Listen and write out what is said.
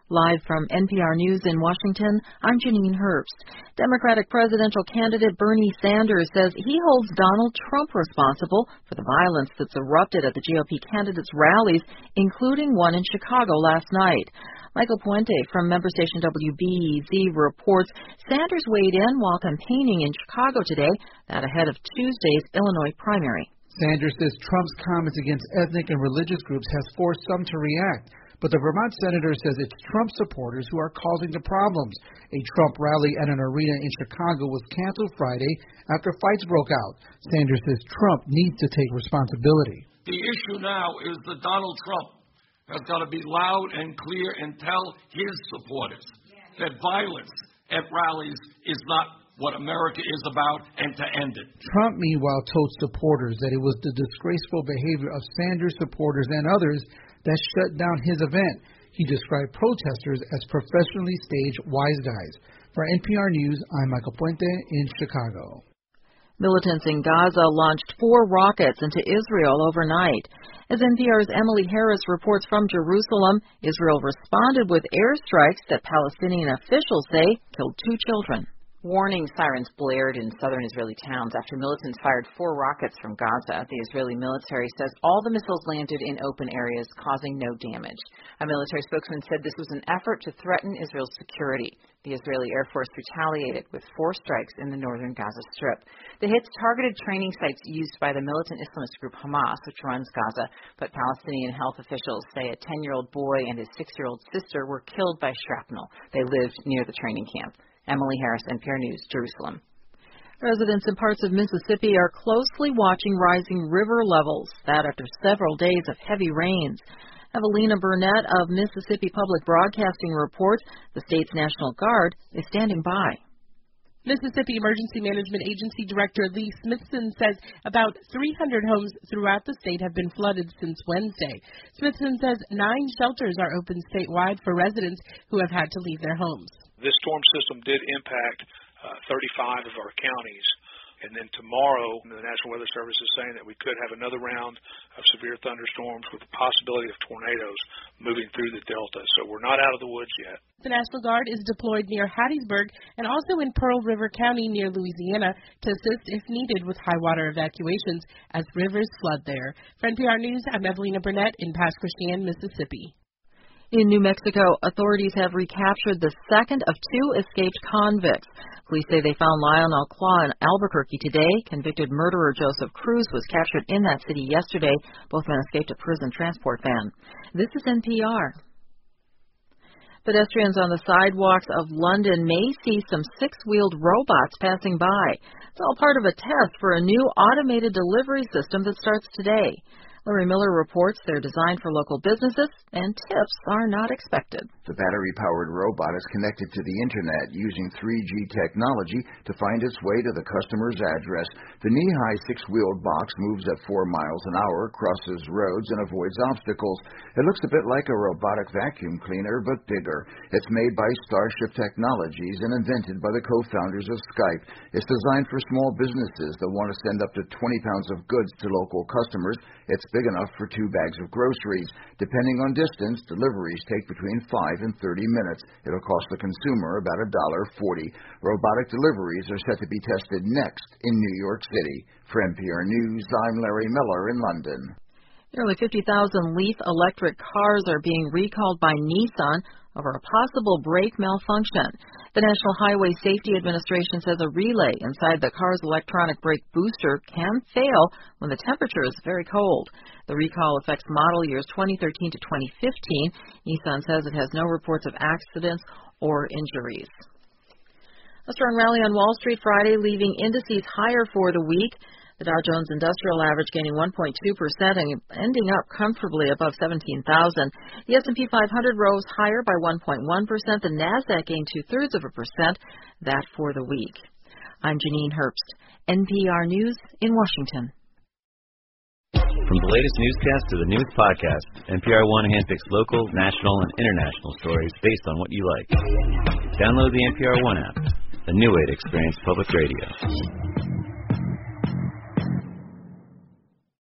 Live from NPR News in Washington, I'm Janine Herbst. Democratic presidential candidate Bernie Sanders says he holds Donald Trump responsible for the violence that's erupted at the GOP candidates' rallies, including one in Chicago last night. Michael Puente from member station WBEZ reports Sanders weighed in while campaigning in Chicago today, that ahead of Tuesday's Illinois primary. Sanders says Trump's comments against ethnic and religious groups has forced some to react. But the Vermont senator says it's Trump supporters who are causing the problems. A Trump rally at an arena in Chicago was canceled Friday after fights broke out. Sanders says Trump needs to take responsibility. The issue now is that Donald Trump has got to be loud and clear and tell his supporters that violence at rallies is not what America is about, and to end it. Trump, meanwhile, told supporters that it was the disgraceful behavior of Sanders supporters and others that shut down his event. He described protesters as professionally staged wise guys. For NPR News, I'm Michael Puente in Chicago. Militants in Gaza launched 4 rockets into Israel overnight. As NPR's Emily Harris reports from Jerusalem, Israel responded with airstrikes that Palestinian officials say killed 2 children. Warning sirens blared in southern Israeli towns after militants fired 4 rockets from Gaza. The Israeli military says all the missiles landed in open areas, causing no damage. A military spokesman said this was an effort to threaten Israel's security. The Israeli Air Force retaliated with 4 strikes in the northern Gaza Strip. The hits targeted training sites used by the militant Islamist group Hamas, which runs Gaza, but Palestinian health officials say a 10-year-old boy and his 6-year-old sister were killed by shrapnel. They lived near the training camp. Emily Harris, NPR News, Jerusalem. Residents in parts of Mississippi are closely watching rising river levels, that after several days of heavy rains. Evelina Burnett of Mississippi Public Broadcasting reports the state's National Guard is standing by. Mississippi Emergency Management Agency Director Lee Smithson says about 300 homes throughout the state have been flooded since Wednesday. Smithson says 9 shelters are open statewide for residents who have had to leave their homes. This storm system did impact 35 of our counties. And then tomorrow, the National Weather Service is saying that we could have another round of severe thunderstorms with the possibility of tornadoes moving through the Delta. So we're not out of the woods yet. The National Guard is deployed near Hattiesburg and also in Pearl River County near Louisiana to assist if needed with high water evacuations as rivers flood there. For NPR News, I'm Evelina Burnett in Pass Christian, Mississippi. In New Mexico, authorities have recaptured the second of 2 escaped convicts. Police say they found Lionel Claw in Albuquerque today. Convicted murderer Joseph Cruz was captured in that city yesterday. Both men escaped a prison transport van. This is NPR. Pedestrians on the sidewalks of London may see some 6-wheeled robots passing by. It's all part of a test for a new automated delivery system that starts today. Larry Miller reports they're designed for local businesses, and tips are not expected. The battery-powered robot is connected to the Internet using 3G technology to find its way to the customer's address. The knee-high 6-wheeled box moves at 4 miles an hour, crosses roads, and avoids obstacles. It looks a bit like a robotic vacuum cleaner, but bigger. It's made by Starship Technologies and invented by the co-founders of Skype. It's designed for small businesses that want to send up to 20 pounds of goods to local customers. It's big enough for 2 bags of groceries. Depending on distance, deliveries take between 5 and 30 minutes. It'll cost the consumer about $1.40. Robotic deliveries are set to be tested next in New York City. For NPR News, I'm Larry Miller in London. Nearly 50,000 Leaf electric cars are being recalled by Nissan over a possible brake malfunction. The National Highway Safety Administration says a relay inside the car's electronic brake booster can fail when the temperature is very cold. The recall affects model years 2013 to 2015. Nissan says it has no reports of accidents or injuries. A strong rally on Wall Street Friday, leaving indices higher for the week. The Dow Jones Industrial Average gaining 1.2% and ending up comfortably above 17,000. The S&P 500 rose higher by 1.1%. The Nasdaq gained 0.2%. That for the week. I'm Janine Herbst, NPR News in Washington. From the latest newscast to the newest podcast, NPR One handpicks local, national, and international stories based on what you like. Download the NPR One app, a new way to experience public radio.